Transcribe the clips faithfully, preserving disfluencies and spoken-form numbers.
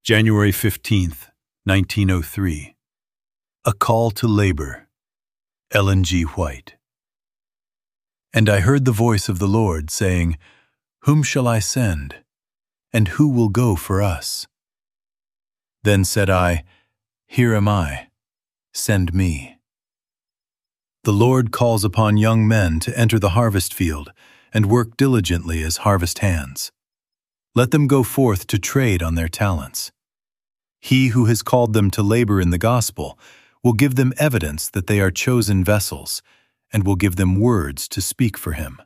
January fifteenth, nineteen oh three. A Call to Labor. Ellen G. White. And I heard the voice of the Lord saying, Whom shall I send? And who will go for us? Then said I, Here am I. Send me. The Lord calls upon young men to enter the harvest field and work diligently as harvest hands. Let them go forth to trade on their talents. He who has called them to labor in the gospel will give them evidence that they are chosen vessels and will give them words to speak for him.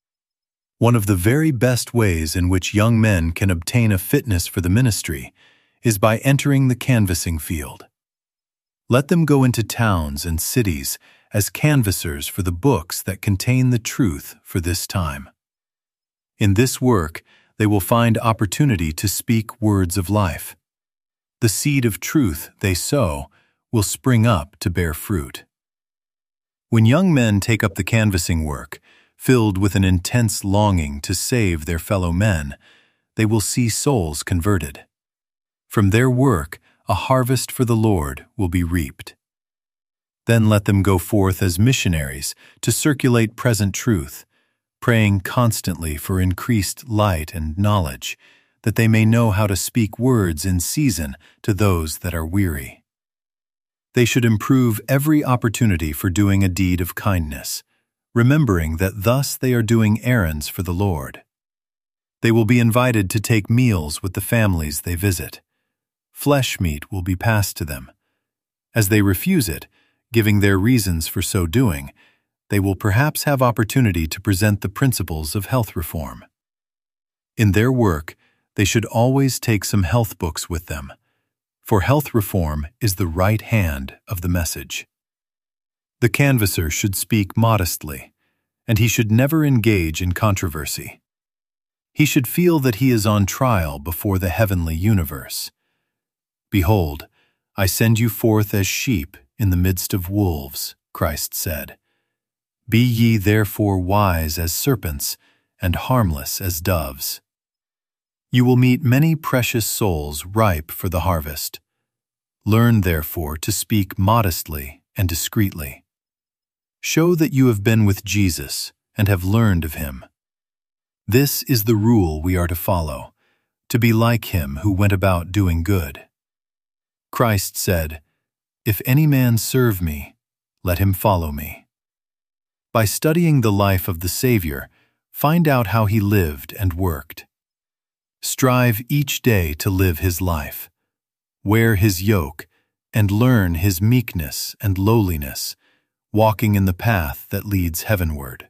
One of the very best ways in which young men can obtain a fitness for the ministry is by entering the canvassing field. Let them go into towns and cities as canvassers for the books that contain the truth for this time. In this work, they will find opportunity to speak words of life. The seed of truth they sow will spring up to bear fruit. When young men take up the canvassing work, filled with an intense longing to save their fellow men, they will see souls converted. From their work, a harvest for the Lord will be reaped. Then let them go forth as missionaries to circulate present truth, praying constantly for increased light and knowledge, that they may know how to speak words in season to those that are weary. They should improve every opportunity for doing a deed of kindness, remembering that thus they are doing errands for the Lord. They will be invited to take meals with the families they visit. Flesh meat will be passed to them. As they refuse it, giving their reasons for so doing, they will perhaps have opportunity to present the principles of health reform. In their work, they should always take some health books with them, for health reform is the right hand of the message. The canvasser should speak modestly, and he should never engage in controversy. He should feel that he is on trial before the heavenly universe. Behold, I send you forth as sheep in the midst of wolves, Christ said. Be ye therefore wise as serpents and harmless as doves. You will meet many precious souls ripe for the harvest. Learn therefore to speak modestly and discreetly. Show that you have been with Jesus and have learned of him. This is the rule we are to follow, to be like him who went about doing good. Christ said, If any man serve me, let him follow me. By studying the life of the Savior, find out how he lived and worked. Strive each day to live his life. Wear his yoke and learn his meekness and lowliness, walking in the path that leads heavenward.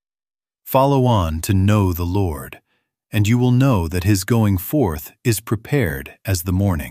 Follow on to know the Lord, and you will know that his going forth is prepared as the morning.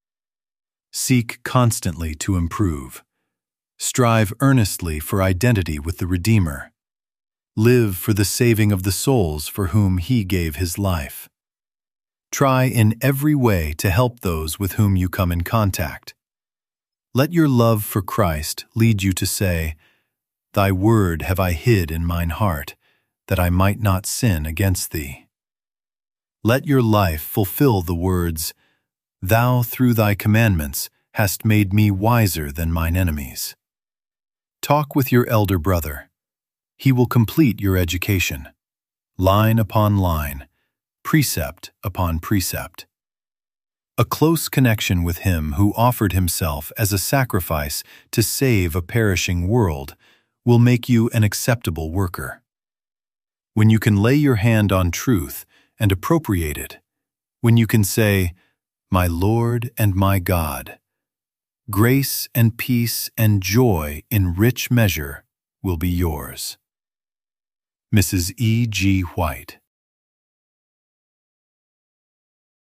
Seek constantly to improve. Strive earnestly for identity with the Redeemer. Live for the saving of the souls for whom he gave his life. Try in every way to help those with whom you come in contact. Let your love for Christ lead you to say, Thy word have I hid in mine heart, that I might not sin against thee. Let your life fulfill the words, Thou through thy commandments hast made me wiser than mine enemies. Talk with your elder brother. He will complete your education, line upon line, precept upon precept. A close connection with him who offered himself as a sacrifice to save a perishing world will make you an acceptable worker. When you can lay your hand on truth and appropriate it, when you can say, My Lord and my God, grace and peace and joy in rich measure will be yours. Missus E G White.